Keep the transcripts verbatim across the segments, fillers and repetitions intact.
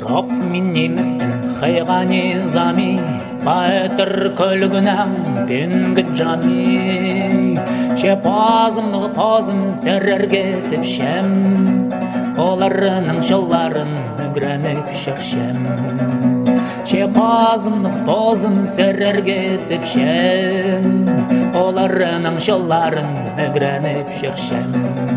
Хасров мен емеспін хайға низами, Байтыр көлгінәм бенгіт жами. Шеп азымны пазым сәрерге тіпшем, Оларының жылларын үгрәніп шықшем. Шеп азымны пазым сәрерге тіпшем, Оларының жылларын үгрәніп шықшем.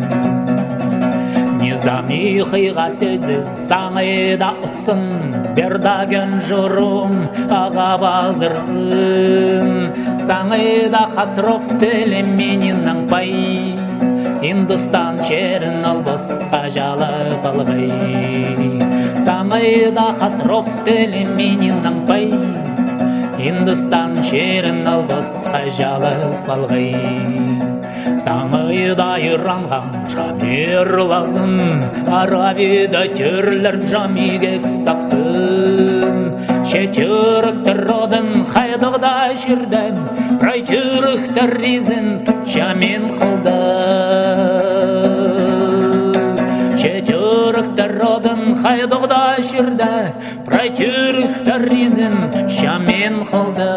Низами хыйға сөзі саңыда ұтсын, Бердаген жұрым аға базырсын. Саңыда Хасров тілім менің пай, Индустан шерін албысқа жалы балғай. Саңыда Хасров тілім менің пай, Индустан шерін албысқа жалы балғай. Саңыда иранған жамир лазын, Аравида түрлер жамигек сапсын. Шетюріктір родын хайдығда жүрдім, Прайтюріктір ризін тұтшамен қылды. Шетюріктір родын хайдығда жүрді, Прайтюріктір ризін тұтшамен қылды.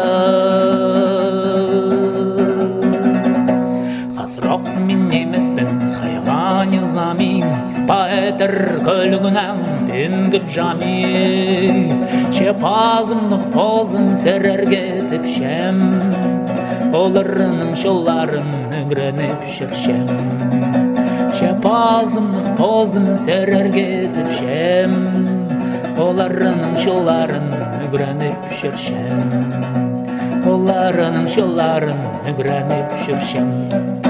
Хасров мен емеспін хайға низами, Байтыр көлгінәм бенгіт жами. Шеп азымны позым сәрерге тіпшем, Оларының жолларын үгрәніп шықшем. Шеп азымны позым сәрерге тіпшем, Оларының жолларын үгрәніп шықшем. Оларының жолларын үгрәніп шықшем.